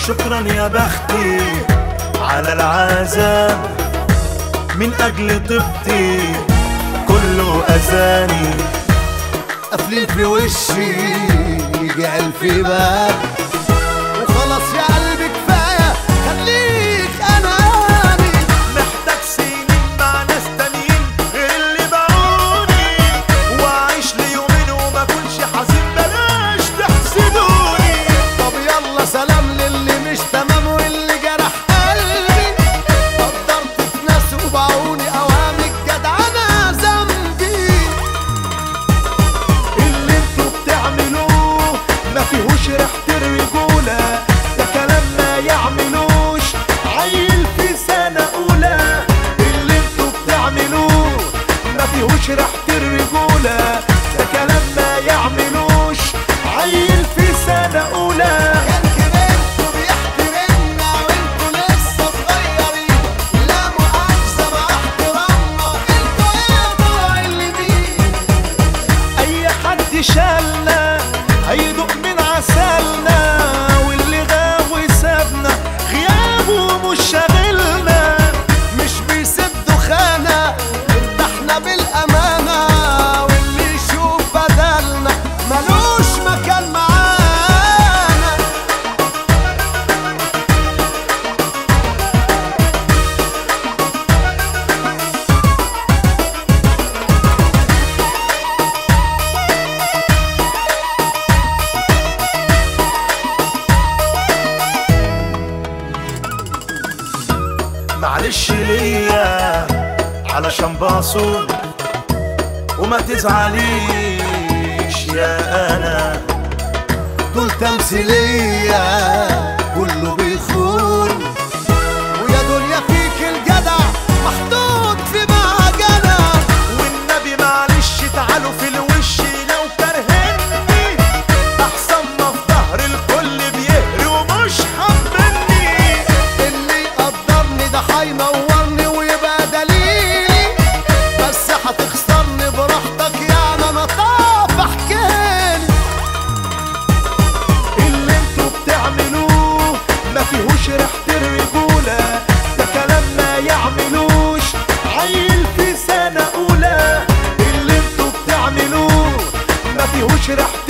شكرا يا بختي على العذاب من أجل طيبتي كله أذاني. قافلين في وشي يجي ألف باب وخلاص يا قلبي كفاية خليك أناني. محتاج سنين مع ناس تانيين غير اللي باعوني، وأعيش ليومين وما أكونش حزين بلاش تحسدوني. طب يلا سلام للي مش تمام واللي جرح قلبي، قدرت في ناس وباعوني أوهام الجدعنة ذنبي. اللي انتوا بتعملوه ما فيهوش ريحة الرجولة، ده كلام ما يعملوش عيل في سنة أولى. اللي انتوا بتعملوه ما فيهوش ريحة الرجولة، ده كلام ما يعملوش عيل في سنة أولى. كان كبرتوا بيحترمنا وانتوا لسه صغيرين، لا مؤاخذة مع احترامنا انتوا ايه معلمين. أي حد شالنا هيدوق من عسلنا، واللي غاب وسابنا غيابه مش شاغلنا. مش بيسدوا خانة ارتحنا بالأمانة، واللي يشوف بدلنا ملوش مكان معانا. معلش ليا علشان باصور وما تزعليش يا أنا، دول تمثيلية كله بيخون، ويا دنيا فيك الجدع محطوط في معجنة. والنبي معلش تعالوا في الوش لو كرهني، أحسن ما في ظهر الكل بيهري ومش حبني. اللي يقدرني ده هينورني ويبقى دليلي، بس هتخسرني براحتك يعني انا طاف احكيلي. اللي انتوا بتعملوه ما فيهوش ريحة الرجولة، ده كلام ما يعملوش عيل في سنة أولى. اللي انتوا بتعملوه ما فيهوش ريحة